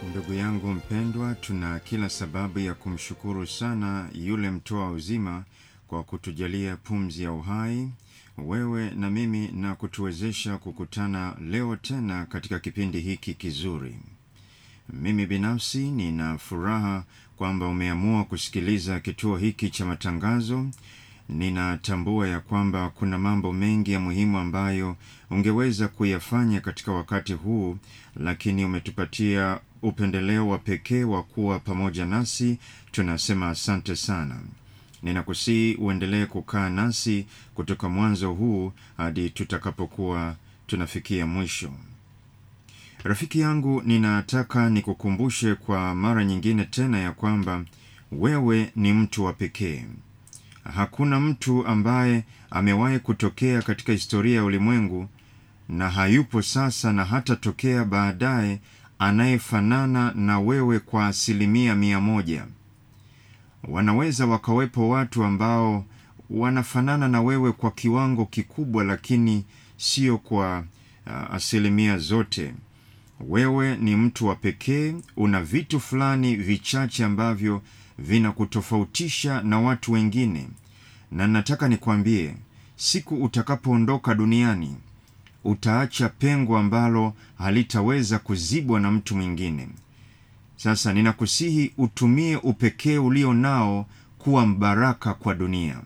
Ndugu yangu mpendwa, tuna kila sababu ya kumshukuru sana yule mtoa uzima kwa kutujalia pumzi ya uhai, wewe na mimi, na kutuwezesha kukutana leo tena katika kipindi hiki kizuri. Mimi binafsi nina furaha kwamba umeamua kusikiliza kituo hiki cha matangazo. Ninatambua ya kwamba kuna mambo mengi ya muhimu ambayo ungeweza kuyafanya katika wakati huu, lakini umetupatia upendeleo wa pekee wa kuwa pamoja nasi. Tunasema asante sana. Ninakusihi uendelee kukaa nasi kutoka mwanzo huu hadi tutakapokuwa tunafikia mwisho. Rafiki yangu, ninataka nikukumbushe kwa mara nyingine tena ya kwamba wewe ni mtu wa pekee. Hakuna mtu ambaye amewahi kutokea katika historia ya ulimwengu, na hayupo sasa na hatatokea baadaye, anayefanana na wewe kwa 100%. Wanaweza wakawepo watu ambao wanafanana na wewe kwa kiwango kikubwa, lakini sio kwa 100% zote. Wewe ni mtu wa pekee, una vitu fulani vichache ambavyo vinakutofautisha na watu wengine. Na nataka nikwambie, siku utakapoondoka duniani, utaacha pengo ambalo halitaweza kuzibwa na mtu mwingine. Sasa ninakusihi utumie upekee ulio nao kuwa mbaraka kwa dunia.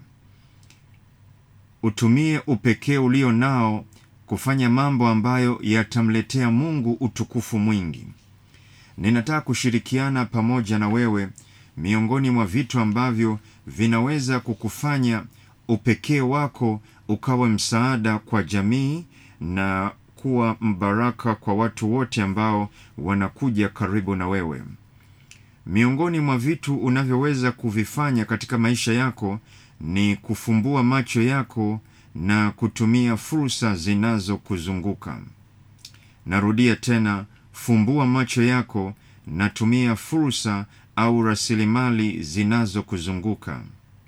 Utumie upekee ulio nao kufanya mambo ambayo yatamletea Mungu utukufu mwingi. Ninataka kushirikiana pamoja na wewe miongoni mwa vitu ambavyo vinaweza kukufanya upekee wako ukawa msaada kwa jamii na kuwa mbaraka kwa watu wote ambao wanakuja karibu na wewe. Miongoni mwa vitu unavyoweza kuvifanya katika maisha yako ni kufumbua macho yako na kutumia fursa zinazokuzunguka. Narudia tena, fumbua macho yako na tumia fursa au rasilimali zinazokuzunguka.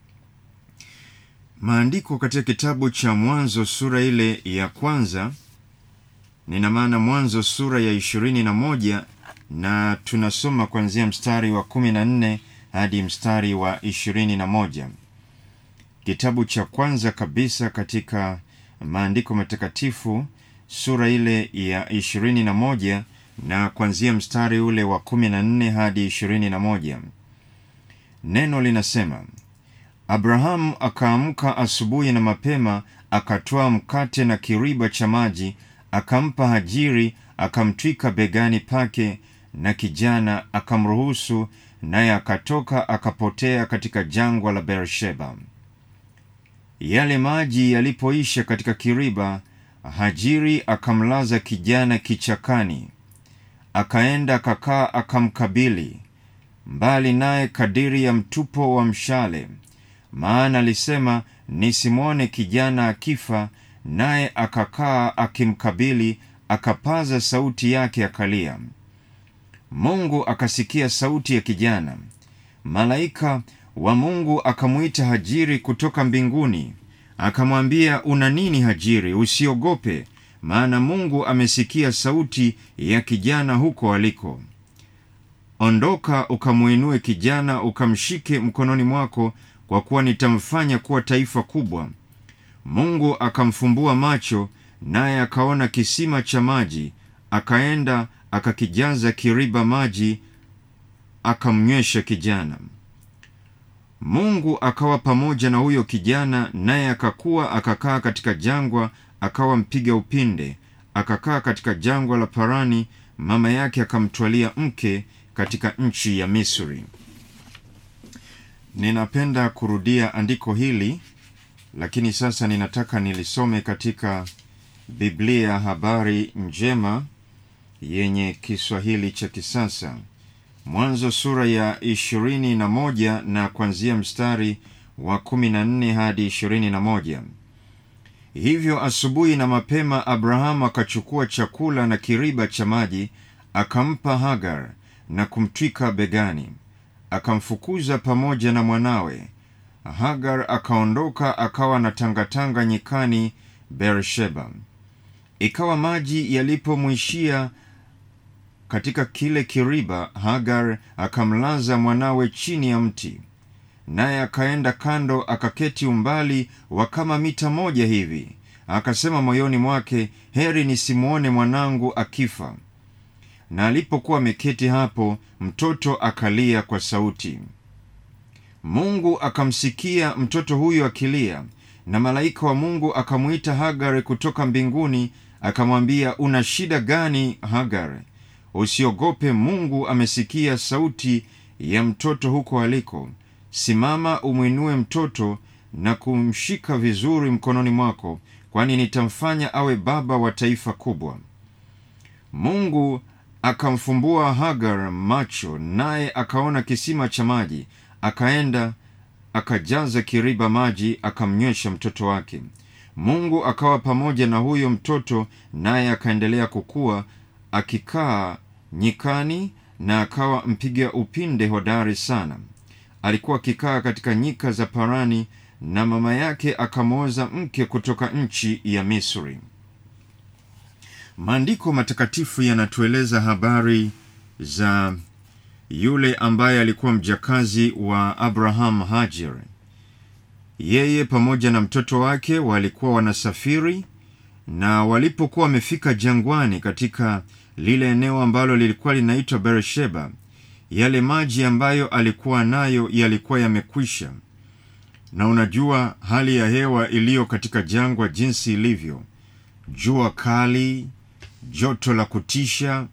Maandiko katika kitabu cha Mwanzo sura ile ya kwanza, nina maana Mwanzo sura ya 21, na tunasoma kuanzia mstari wa 14 hadi mstari wa 21. Kitabu cha kwanza kabisa katika maandiko matakatifu, sura ile ya 21 na kuanzia mstari ule wa 14 hadi 21. Neno linasema, Abrahamu akaamka asubuhi na mapema, akatwaa mkate na kiriba cha maji, akampa Hajiri, akamtwika begani pake, na kijana akamruhusu, naye akatoka akapotea katika jangwa la Beersheba. Yale maji yalipoisha katika kiriba, Hajiri akamlaza kijana kichakani. Akaenda akakaa akamkabili mbali naye kadiri ya mtupo wa mshale, maana alisema, nisimwone kijana akifa. Naye akakaa akimkabili, akapaza sauti yake akalia. Mungu akasikia sauti ya kijana. Malaika wa Mungu akamuita Hajiri kutoka mbinguni, akamwambia, una nini Hajiri? Usiogope, maana Mungu amesikia sauti ya kijana huko aliko. Ondoka ukamuinue kijana, ukamshike mkononi mwako, kwa kuwa nitamfanya kuwa taifa kubwa. Mungu akamfumbua macho, naye akaona kisima cha maji. Akaenda akakijaza kiriba maji, akamnywesha kijana. Mungu akawa pamoja na huyo kijana, naye akakuwa, akakaa katika jangwa, akawa mpiga upinde. Akakaa katika jangwa la Parani, mama yake akamtwalia mke katika nchi ya Misri. Ninapenda kurudia andiko hili, lakini sasa ninataka nilisome katika Biblia Habari Njema yenye Kiswahili cha kisasa. Mwanzo sura ya 21 na kuanzia mstari wa 14 hadi 21. Hivyo asubuhi na mapema Abrahamu akachukua chakula na kiriba cha maji, akampa Hagar na kumtwika begani. Akamfukuza pamoja na mwanawe. Hagar akaondoka akawa na tangatanga nyikani Beersheba. Ikawa maji yalipomwishia katika kile kiriba Hagar akamlaza mwanawe chini ya mti, naye akaenda kando akaketi umbali wa kama mita 1 hivi. Akasema moyoni mwake, heri nisimuone mwanangu akifa. Na alipokuwa ameketi hapo, mtoto akalia kwa sauti. Mungu akamsikia mtoto huyo akilia, na malaika wa Mungu akamuita Hagar kutoka mbinguni, akamwambia, una shida gani Hagar? Usiogope, Mungu amesikia sauti ya mtoto huko aliko. Simama, umwinue mtoto na kumshika vizuri mkononi mwako, kwani nitamfanya awe baba wa taifa kubwa. Mungu akamfumbua Hagar macho, naye akaona kisima cha maji. Akaenda akajaza kiriba maji, akamnywesha mtoto wake. Mungu akawa pamoja na huyo mtoto, naye akaendelea kukua, akikaa nyikani, na akawa mpiga upinde hodari sana. Alikuwa akikaa katika nyika za Parani, na mama yake akamwoza mke kutoka nchi ya Misri. Maandiko matakatifu yanatueleza habari za yule ambaye alikuwa mjakazi wa Abraham, Hajar. Yeye pamoja na mtoto wake walikuwa wanasafiri, na walipokuwa wamefika jangwani katika lile eneo ambalo lilikuwa linaitwa Beersheba, yale maji ambayo alikuwa nayo yalikuwa yamekwisha. Na unajua hali ya hewa iliyo katika jangwa jinsi ilivyo, jua kali, joto la kutisha,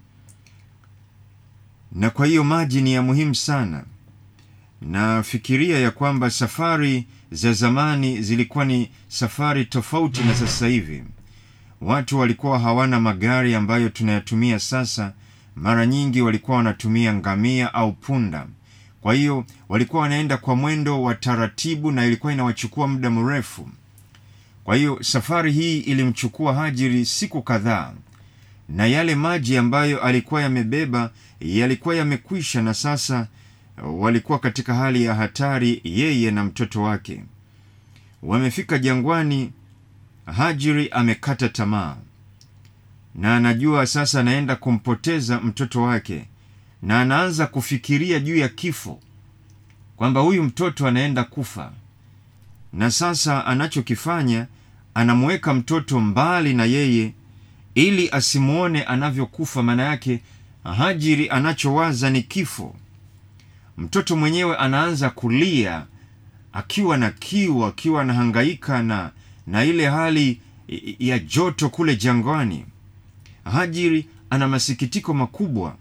na kwa hiyo maji ni ya muhimu sana. Na fikiria ya kwamba safari za zamani zilikuwa ni safari tofauti na sasa hivi. Watu walikuwa hawana magari ambayo tunayatumia sasa. Mara nyingi walikuwa wanatumia ngamia au punda. Kwa hiyo walikuwa wanaenda kwa mwendo wa taratibu, na ilikuwa inawachukua muda mrefu. Kwa hiyo safari hii ilimchukua Hajiri siku kadhaa, na yale maji ambayo alikuwa yamebeba yalikuwa yamekwisha, na sasa walikuwa katika hali ya hatari, yeye na mtoto wake. Wamefika jangwani. Hajiri amekata tamaa, na anajua sasa anaenda kumpoteza mtoto wake, na anaanza kufikiria juu ya kifo, kwamba huyu mtoto anaenda kufa. Na sasa anachokifanya, anamuweka mtoto mbali na yeye ili asimuone anavyokufa. Maana yake Hajiri anachowaza ni kifo. Mtoto mwenyewe anaanza kulia akiwa na kiu, akiwa anahangaika na ile hali ya joto kule jangwani. Hajiri ana masikitiko makubwa,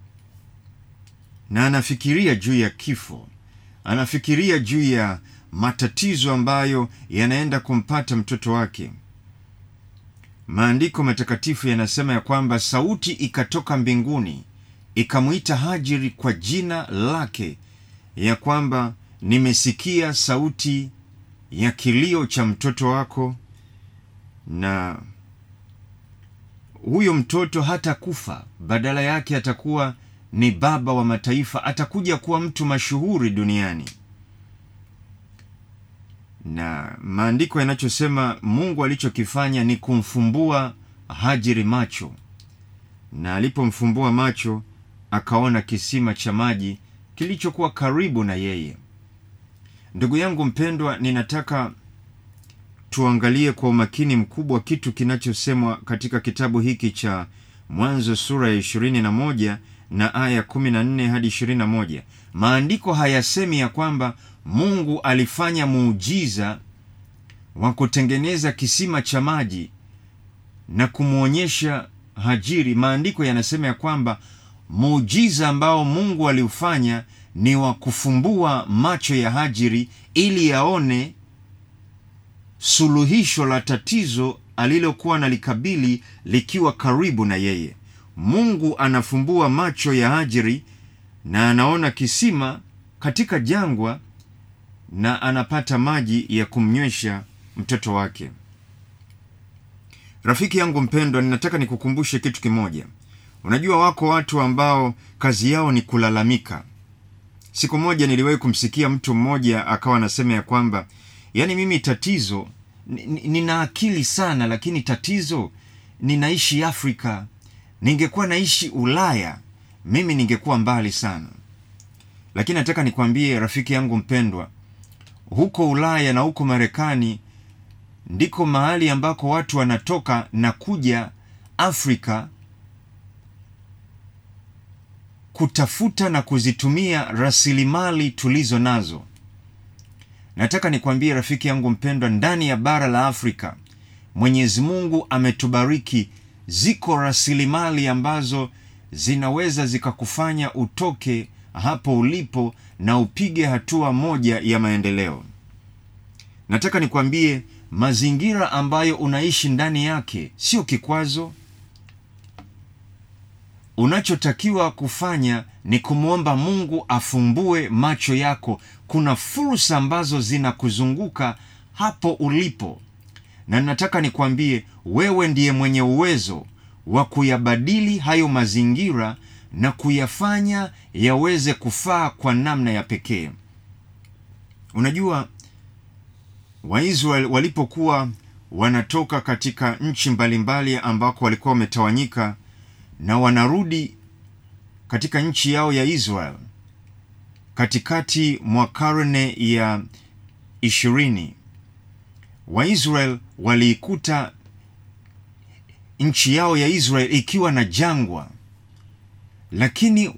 na anafikiria juu ya kifo. Anafikiria juu ya matatizo ambayo yanaenda kumpata mtoto wake. Maandiko matakatifu yanasema ya kwamba sauti ikatoka mbinguni, ikamuita Hajiri kwa jina lake, ya kwamba nimesikia sauti ya kilio cha mtoto wako, na huyo mtoto hata kufa, badala yake atakuwa ni baba wa mataifa, atakuja kuwa mtu mashuhuri duniani. Na maandiko yanachosema Mungu alichokifanya ni kumfumbua Hajiri macho, na alipomfumbua macho akaona kisima cha maji kilichokuwa karibu na yeye. Ndugu yangu mpendwa, ninataka tuangalie kwa umakini mkubwa kitu kinachosemwa katika kitabu hiki cha Mwanzo sura ya 21 na aya 14 hadi 21. Maandiko hayasemi ya kwamba Mungu alifanya muujiza wa kutengeneza kisima cha maji na kumuonyesha Hajiri. Maandiko yanasema ya kwamba muujiza ambao Mungu aliufanya ni wa kufumbua macho ya Hajiri ili yaone suluhisho la tatizo alilokuwa nalikabili likiwa karibu na yeye. Mungu anafumbua macho ya Hajiri na anaona kisima katika jangwa, na anapata maji ya kumnywesha mtoto wake. Rafiki yangu mpendwa, ninataka nikukumbushe kitu kimoja. Unajua wako watu ambao kazi yao ni kulalamika. Siku moja niliwahi kumsikia mtu mmoja akawa anasema ya kwamba, yani mimi tatizo, nina akili sana, lakini tatizo ninaishi Afrika. Ningekuwa naishi Ulaya, mimi ningekuwa mbali sana. Lakini nataka nikwambie rafiki yangu mpendwa, huko Ulaya na huko Marekani ndiko mahali ambako watu wanatoka na kuja Afrika kutafuta na kuzitumia rasilimali tulizo nazo. Nataka nikwambie rafiki yangu mpendwa, ndani ya bara la Afrika Mwenyezi Mungu ametubariki. Ziko rasilimali ambazo zinaweza zikakufanya utoke hapo ulipo na upige hatua moja ya maendeleo. Nataka nikwambie mazingira ambayo unaishi ndani yake sio kikwazo. Unachotakiwa kufanya ni kumwomba Mungu afumbue macho yako. Kuna fursa ambazo zinakuzunguka hapo ulipo. Na nataka nikwambie wewe ndiye mwenye uwezo wa kuyabadili hayo mazingira na kuyafanya yaweze kufaa kwa namna ya pekee. Unajua, Waisraeli walipokuwa wanatoka katika nchi mbalimbali ambako walikuwa wametawanyika na wanarudi katika nchi yao ya Israel katikati mwa karne ya 20, Waisraeli waliikuta nchi yao ya Israel ikiwa na jangwa, lakini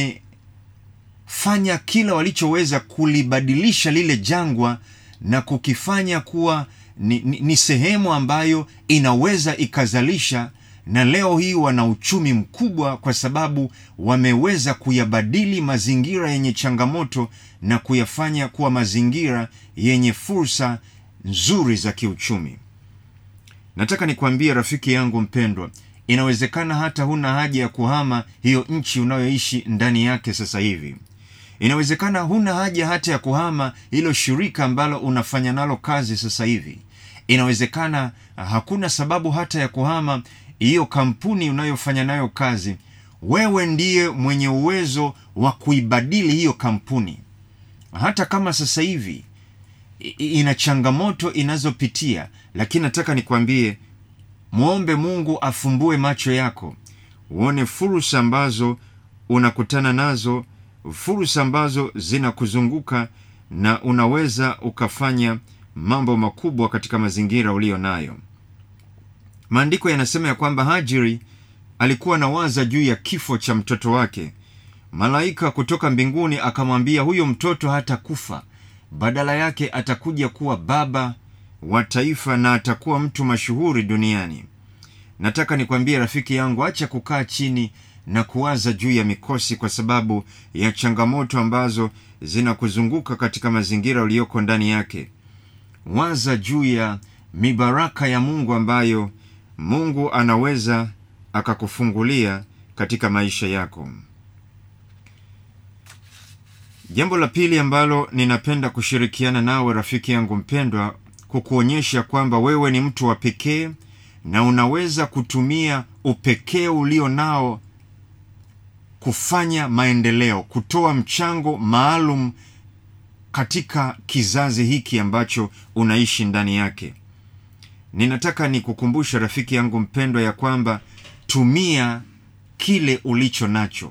wamefanya kila walichoweza kulibadilisha lile jangwa na kukifanya kuwa ni sehemu ambayo inaweza ikazalisha, na leo hii wana uchumi mkubwa kwa sababu wameweza kuyabadili mazingira yenye changamoto na kuyafanya kuwa mazingira yenye fursa nzuri za kiuchumi. Nataka nikwambie rafiki yangu mpendwa, inawezekana hata huna haja ya kuhama hiyo nchi unayoishi ndani yake sasa hivi. Inawezekana huna haja hata ya kuhama hilo shirika ambalo unafanya nalo kazi sasa hivi. Inawezekana hakuna sababu hata ya kuhama hiyo kampuni unayofanya nayo kazi. Wewe ndiye mwenye uwezo wa kuibadili hiyo kampuni. Hata kama sasa hivi ina changamoto inazopitia, lakini nataka nikwambie, muombe Mungu afumbue macho yako, uone fursa ambazo unakutana nazo, fursa ambazo zinakuzunguka, na unaweza ukafanya mambo makubwa katika mazingira ulio nayo. Maandiko yanasema ya kwamba Hajiri alikuwa anawaza juu ya kifo cha mtoto wake. Malaika kutoka mbinguni akamwambia huyo mtoto hatakufa, badala yake atakuja kuwa baba wa taifa na atakuwa mtu mashuhuri duniani. Nataka nikwambie rafiki yangu, acha kukaa chini na kuwaza juu ya mikosi kwa sababu ya changamoto ambazo zinakuzunguka katika mazingira uliyoko ndani yake. Waza juu ya mibaraka ya Mungu ambayo Mungu anaweza akakufungulia katika maisha yako. Jambo la pili ambalo ninapenda kushirikiana nawe rafiki yangu mpendwa, kukuonyesha kwamba wewe ni mtu wa pekee na unaweza kutumia upekee ulio nao kufanya maendeleo, kutoa mchango maalum katika kizazi hiki ambacho unaishi ndani yake. Ninataka nikukumbusha rafiki yangu mpendwa ya kwamba tumia kile ulicho nacho.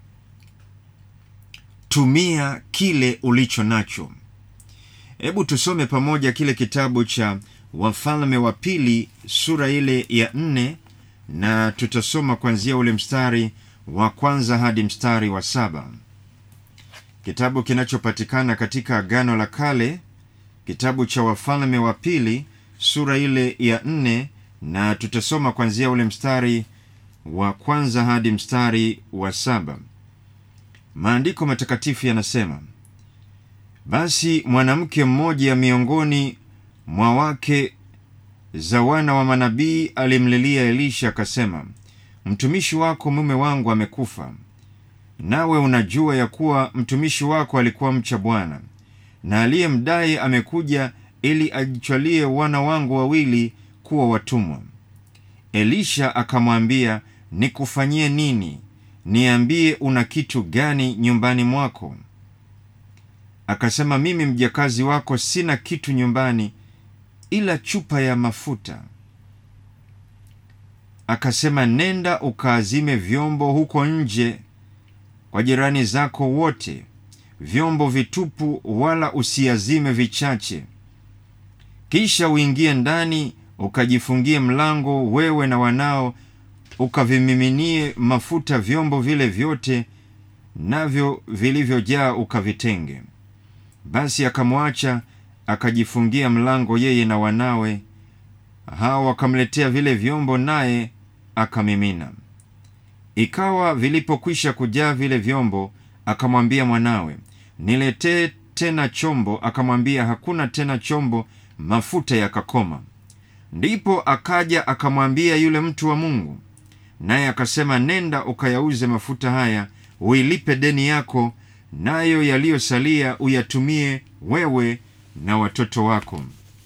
Tumia kile ulicho nacho. Hebu tusome pamoja kile kitabu cha Wafalme wa Pili sura ile ya 4, na tutasoma kuanzia ule mstari wa 1 hadi mstari wa 7. Kitabu kinachopatikana katika Agano la Kale, kitabu cha Wafalme wa Pili sura ile ya 4, na tutasoma kuanzia ule mstari wa 1 hadi mstari wa 7. Maandiko matakatifu yanasema, basi mwanamke mmoja miongoni mwa wake za wana wa manabii alimlilia Elisha akasema, mtumishi wako mume wangu amekufa, nawe unajua ya kuwa mtumishi wako alikuwa mcha Bwana, na aliyemdai amekuja ili ajichwalie wana wangu wawili kuwa watumwa. Elisha akamwambia, nikufanyie nini? Niambie, una kitu gani nyumbani mwako? Akasema, mimi mjakazi wako sina kitu nyumbani ila chupa ya mafuta. Akasema, nenda ukaazime vyombo huko nje kwa jirani zako wote vyombo vitupu, wala usiazime vichache. Kisha uingie ndani, ukajifungie mlango, wewe na wanao, ukavimiminie mafuta vyombo vile vyote, navyo vilivyojaa ukavitenge. Basi akamwacha, akajifungia mlango, yeye na wanawe. Hao wakamletea vile vyombo, naye akamimina. Ikawa vilipokwisha kujaa vile vyombo, akamwambia mwanawe, niletee tena chombo. Akamwambia, hakuna tena chombo. Mafuta yakakoma. Ndipo akaja akamwambia yule mtu wa Mungu, naye akasema, nenda ukayauze mafuta haya, uilipe deni yako, nayo yaliyosalia uyatumie wewe na watoto wako.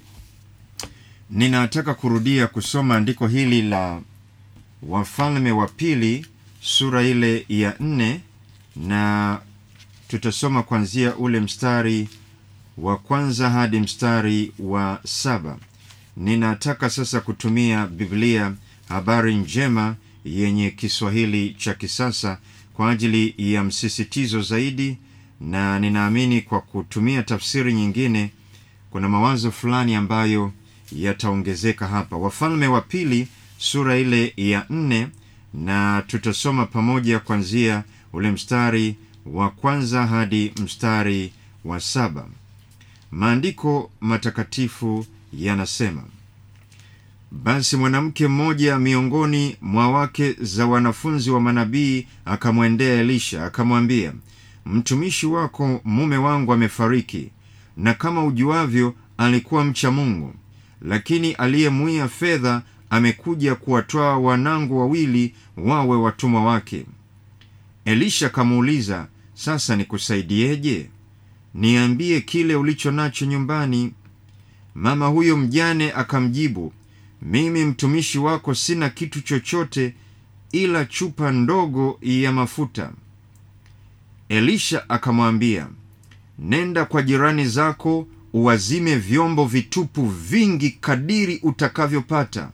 Ninataka kurudia kusoma andiko hili la Wafalme wa Pili sura ile ya 4, na tutasoma kuanzia ule mstari wa kwanza hadi mstari wa 7. Ninataka sasa kutumia Biblia Habari Njema yenye Kiswahili cha kisasa kwa ajili ya msisitizo zaidi, na ninaamini kwa kutumia tafsiri nyingine kuna mawazo fulani ambayo yataongezeka hapa. Wafalme wa Pili sura ile ya 4, na tutasoma pamoja kuanzia ule mstari wa kwanza hadi mstari wa 7. Maandiko matakatifu yanasema, basi mwanamke mmoja miongoni mwa wake za wanafunzi wa manabii akamwendea Elisha, akamwambia, mtumishi wako mume wangu amefariki, na kama ujuavyo alikuwa mcha Mungu, lakini aliyemwia fedha amekuja kuwatwaa wanangu wawili wawe watumwa wake. Elisha akamuuliza, sasa nikusaidieje? Niambie kile ulicho nacho nyumbani. Mama huyo mjane akamjibu, mimi mtumishi wako sina kitu chochote ila chupa ndogo ya mafuta. Elisha akamwambia, nenda kwa jirani zako uwazime vyombo vitupu vingi kadiri utakavyopata.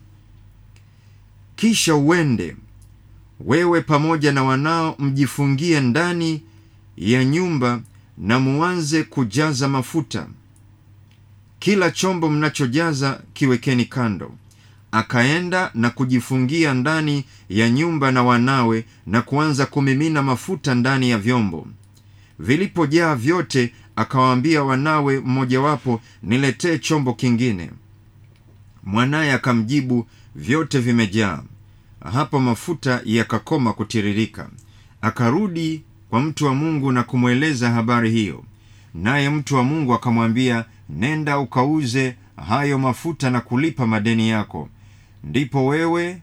Kisha uende wewe pamoja na wanao, mjifungie ndani ya nyumba na muanze kujaza mafuta. Kila chombo mnachojaza kiwekeni kando. Akaenda na kujifungia ndani ya nyumba na wanawe, na kuanza kumimina mafuta ndani ya vyombo. Vilipojaa vyote, akawaambia wanawe mmojawapo, niletee chombo kingine. Mwanaye akamjibu, vyote vimejaa. Hapo mafuta yakakoma kutiririka. Akarudi kwa mtu wa Mungu na kumweleza habari hiyo. Naye mtu wa Mungu akamwambia, nenda ukauze hayo mafuta na kulipa madeni yako. Ndipo wewe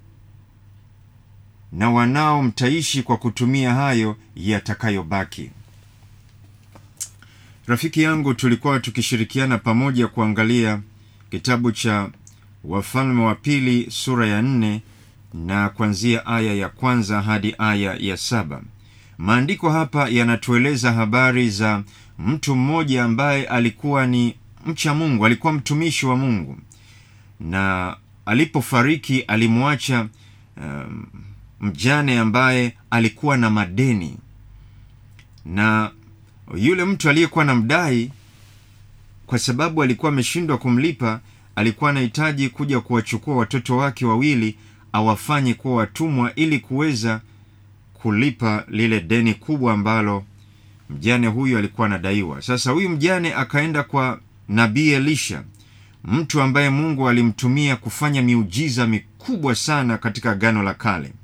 na wanao mtaishi kwa kutumia hayo yatakayobaki. Rafiki yangu, tulikuwa tukishirikiana pamoja kuangalia kitabu cha Wafalme wa Pili sura ya 4, na kuanzia aya ya kwanza hadi aya ya 7. Maandiko hapa yanatueleza habari za mtu mmoja ambaye alikuwa ni mcha Mungu, alikuwa mtumishi wa Mungu, na alipofariki alimwacha mjane ambaye alikuwa na madeni, na yule mtu aliyekuwa na mdai, kwa sababu alikuwa ameshindwa kumlipa, alikuwa anahitaji kuja kuwachukua watoto wake wawili awafanye kuwa watumwa ili kuweza kulipa lile deni kubwa ambalo mjane huyu alikuwa anadaiwa. Sasa huyu mjane akaenda kwa nabii Elisha, mtu ambaye Mungu alimtumia kufanya miujiza mikubwa sana katika Agano la Kale.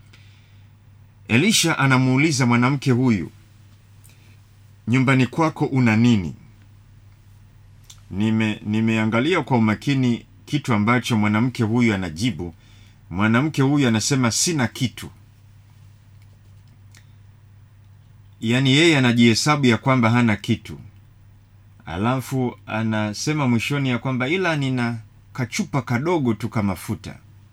Elisha anamuuliza mwanamke huyu, nyumbani kwako una nini? Nimeangalia kwa umakini kitu ambacho mwanamke huyu anajibu. Mwanamke huyu anasema sina kitu. Yaani yeye anajihesabu ya kwamba hana kitu. Alafu anasema mwishoni ya kwamba ila nina kachupa kadogo tu kama mafuta.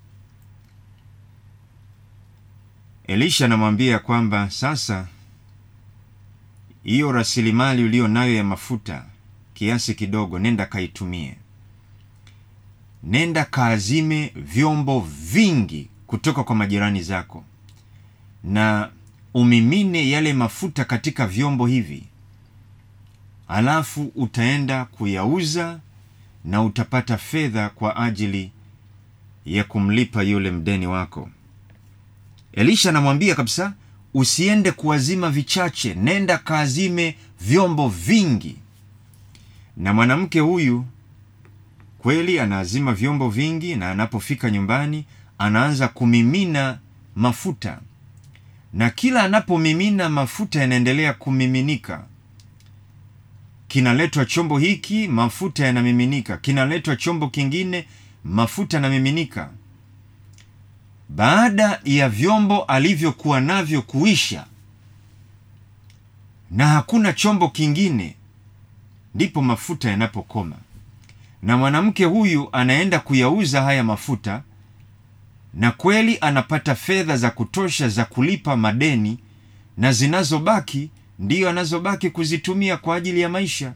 Elisha anamwambia kwamba sasa hiyo rasilimali ulio nayo ya mafuta kiasi kidogo, nenda kaitumie. Nenda kaazime vyombo vingi kutoka kwa majirani zako, na umimine yale mafuta katika vyombo hivi, alafu utaenda kuyauza na utapata fedha kwa ajili ya kumlipa yule mdeni wako. Elisha anamwambia kabisa, usiende kuazima vichache, nenda kaazime vyombo vingi. Na mwanamke huyu kweli anaazima vyombo vingi, na anapofika nyumbani anaanza kumimina mafuta, na kila anapomimina mafuta yanaendelea kumiminika. Kinaletwa chombo hiki, mafuta yanamiminika. Kinaletwa chombo kingine, mafuta yanamiminika. Baada ya vyombo alivyokuwa navyo kuisha na hakuna chombo kingine, ndipo mafuta yanapokoma. Na mwanamke huyu anaenda kuyauza haya mafuta, na kweli anapata fedha za kutosha za kulipa madeni, na zinazobaki ndiyo anazobaki kuzitumia kwa ajili ya maisha.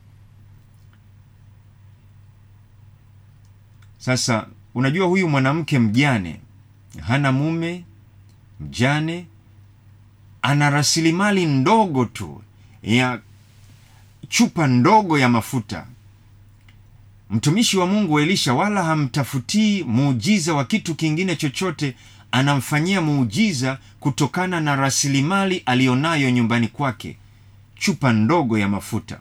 Sasa unajua, huyu mwanamke mjane, hana mume, mjane, ana rasilimali ndogo tu ya chupa ndogo ya mafuta. Mtumishi wa Mungu Elisha wala hamtafutii muujiza wa kitu kingine chochote, anamfanyia muujiza kutokana na rasilimali alionayo nyumbani kwake, chupa ndogo ya mafuta.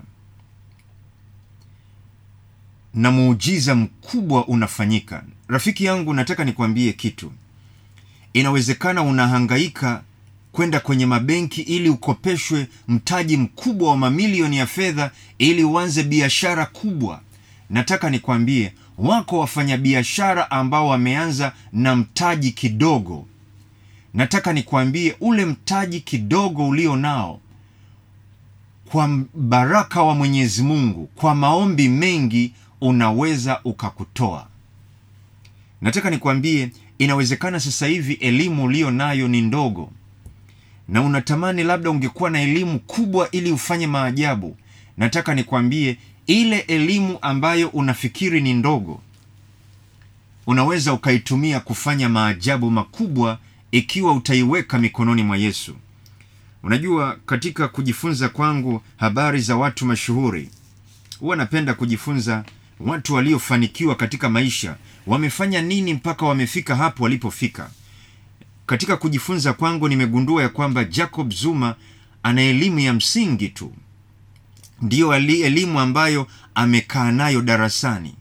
Na muujiza mkubwa unafanyika. Rafiki yangu, nataka nikwambie kitu. Inawezekana unahangaika kwenda kwenye mabenki ili ukopeshwe mtaji mkubwa wa mamilioni ya fedha ili uanze biashara kubwa. Nataka nikwambie, wako wafanyabiashara ambao wameanza na mtaji kidogo. Nataka nikwambie, ule mtaji kidogo ulio nao, kwa baraka wa Mwenyezi Mungu, kwa maombi mengi, unaweza ukakutoa. Nataka nikwambie, inawezekana sasa hivi elimu ulio nayo ni ndogo, na unatamani labda ungekuwa na elimu kubwa ili ufanye maajabu. Nataka nikwambie, ile elimu ambayo unafikiri ni ndogo, unaweza ukaitumia kufanya maajabu makubwa ikiwa utaiweka mikononi mwa Yesu. Unajua, katika kujifunza kwangu habari za watu mashuhuri, huwa napenda kujifunza watu waliofanikiwa katika maisha, wamefanya nini mpaka wamefika hapo walipofika. Katika kujifunza kwangu nimegundua ya kwamba Jacob Zuma ana elimu ya msingi tu, ndiyo elimu ambayo amekaa nayo darasani.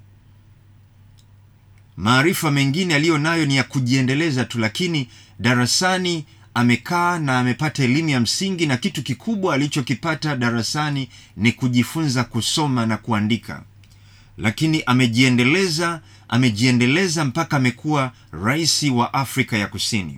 Maarifa mengine aliyo nayo ni ya kujiendeleza tu, lakini darasani amekaa na amepata elimu ya msingi, na kitu kikubwa alichokipata darasani ni kujifunza kusoma na kuandika. Lakini amejiendeleza mpaka amekuwa rais wa Afrika ya Kusini.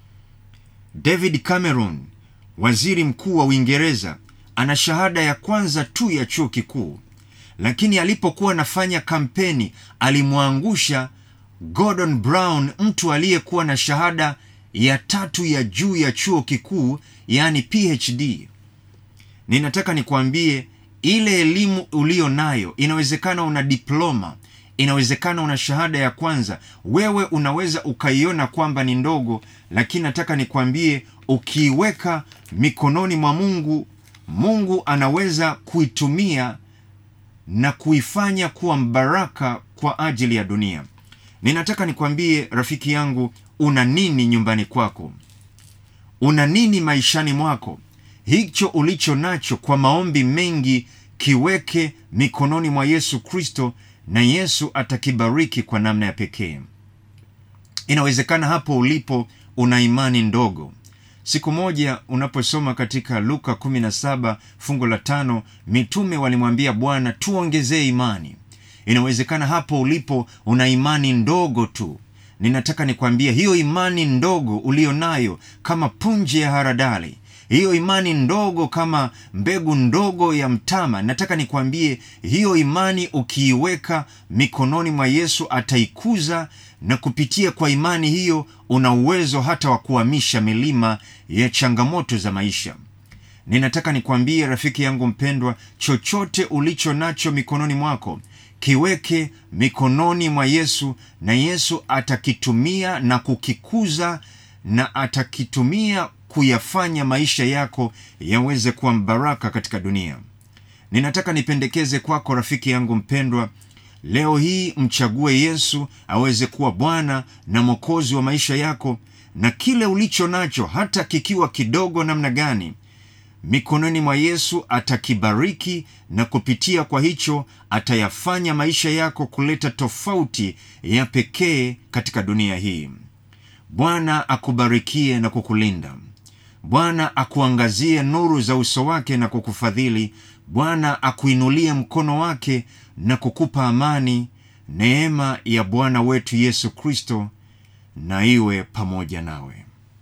David Cameron, waziri mkuu wa Uingereza, ana shahada ya kwanza tu ya chuo kikuu, lakini alipokuwa anafanya kampeni alimwangusha Gordon Brown, mtu aliyekuwa na shahada ya 3 ya juu ya chuo kikuu, yani PhD. Ninataka nikwambie, ile elimu ulio nayo, inawezekana una diploma, inawezekana una shahada ya kwanza, wewe unaweza ukaiona kwamba ni ndogo, lakini nataka nikwambie, ukiiweka mikononi mwa Mungu, Mungu anaweza kuitumia na kuifanya kuwa mbaraka kwa ajili ya dunia. Ninataka nikwambie, rafiki yangu, una nini nyumbani kwako? Una nini maishani mwako? Hicho ulicho nacho, kwa maombi mengi, kiweke mikononi mwa Yesu Kristo, na Yesu atakibariki kwa namna ya pekee. Inawezekana hapo ulipo una imani ndogo. Siku moja unaposoma katika Luka 17 fungu la 5, mitume walimwambia Bwana, tuongezee imani. Inawezekana hapo ulipo una imani ndogo tu. Ninataka nikwambie, hiyo imani ndogo ulio nayo kama punje ya haradali, hiyo imani ndogo kama mbegu ndogo ya mtama, nataka nikwambie, hiyo imani ukiiweka mikononi mwa Yesu ataikuza, na kupitia kwa imani hiyo una uwezo hata wa kuhamisha milima ya changamoto za maisha. Ninataka nikwambie, rafiki yangu mpendwa, chochote ulicho nacho mikononi mwako, kiweke mikononi mwa Yesu, na Yesu atakitumia na kukikuza, na atakitumia kuyafanya maisha yako yaweze kuwa mbaraka katika dunia. Ninataka nipendekeze kwako rafiki yangu mpendwa, leo hii mchague Yesu aweze kuwa Bwana na Mwokozi wa maisha yako, na kile ulicho nacho hata kikiwa kidogo namna gani, mikononi mwa Yesu atakibariki, na kupitia kwa hicho atayafanya maisha yako kuleta tofauti ya pekee katika dunia hii. Bwana akubarikie na kukulinda. Bwana akuangazie nuru za uso wake na kukufadhili. Bwana akuinulie mkono wake na kukupa amani. Neema ya Bwana wetu Yesu Kristo na iwe pamoja nawe.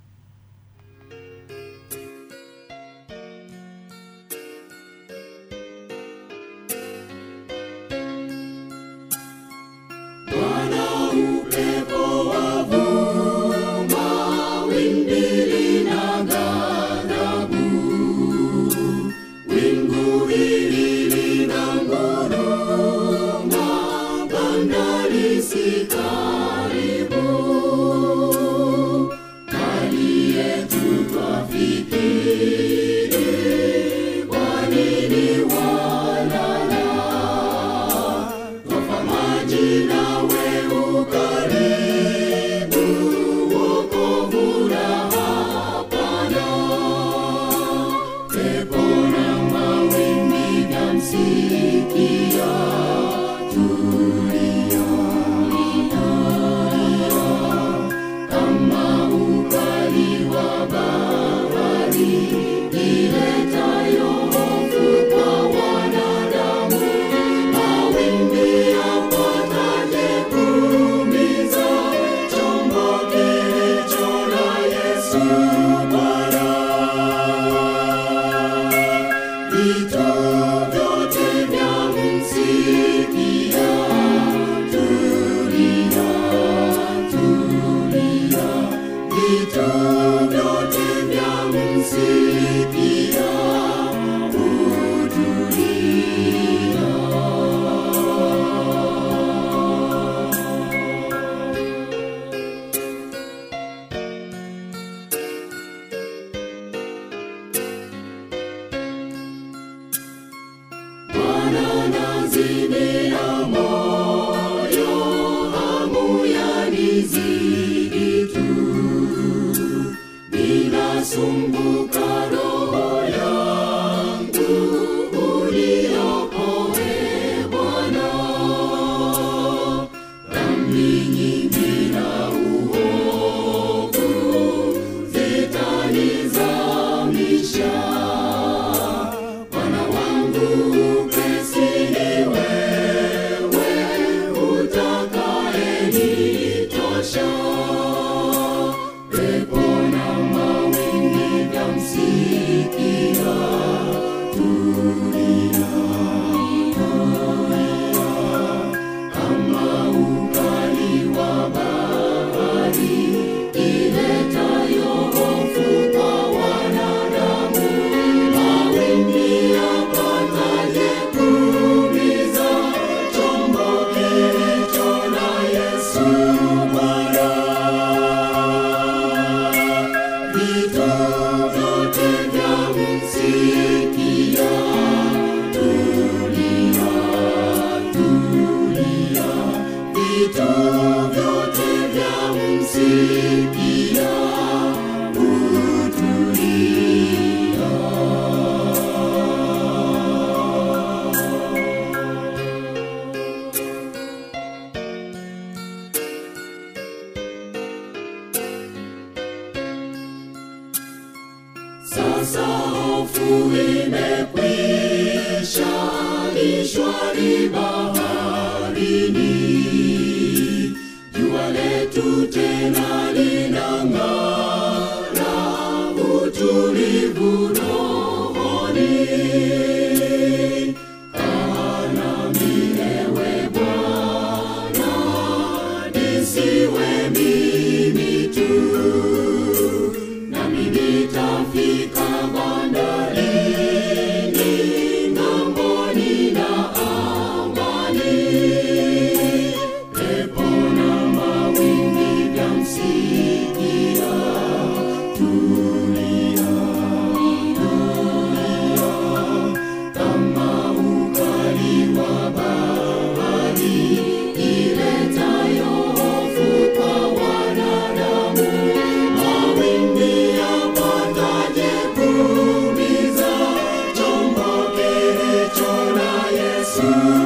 Sasa hofu imekwisha, ni shwari baharini. Jua letu tena linang'ara, utulivu rohoni. Kaa nami ewe Bwana, nisiwe mimi tu, nami nitafika bandarini, ng'amboni na amani. Pepo na mawimbi vyamsikia, tulia. Yesu